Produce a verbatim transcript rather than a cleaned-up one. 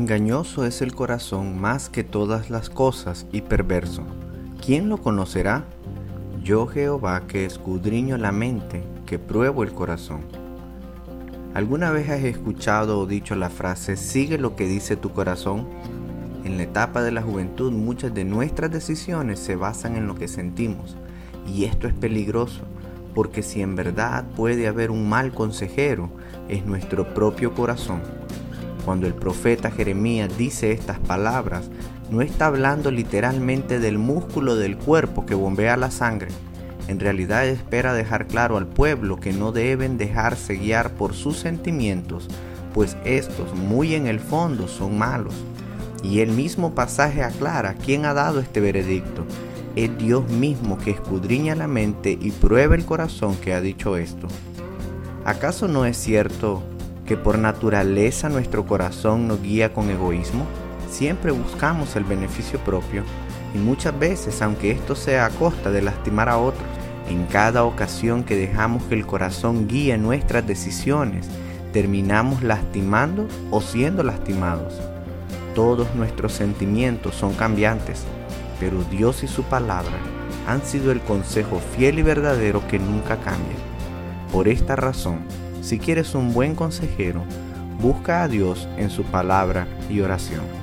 Engañoso es el corazón más que todas las cosas y perverso. ¿Quién lo conocerá? Yo, Jehová, que escudriño la mente, que pruebo el corazón. ¿Alguna vez has escuchado o dicho la frase sigue lo que dice tu corazón? En la etapa de la juventud muchas de nuestras decisiones se basan en lo que sentimos, y esto es peligroso, porque si en verdad puede haber un mal consejero, es nuestro propio corazón. Cuando el profeta Jeremías dice estas palabras, no está hablando literalmente del músculo del cuerpo que bombea la sangre. En realidad espera dejar claro al pueblo que no deben dejarse guiar por sus sentimientos, pues estos muy en el fondo son malos. Y el mismo pasaje aclara quién ha dado este veredicto. Es Dios mismo que escudriña la mente y prueba el corazón que ha dicho esto. ¿Acaso no es cierto que por naturaleza nuestro corazón nos guía con egoísmo? Siempre buscamos el beneficio propio y muchas veces, aunque esto sea a costa de lastimar a otros, en cada ocasión que dejamos que el corazón guíe nuestras decisiones, terminamos lastimando o siendo lastimados. Todos nuestros sentimientos son cambiantes, pero Dios y su palabra han sido el consejo fiel y verdadero que nunca cambia. Por esta razón, si quieres un buen consejero, busca a Dios en su palabra y oración.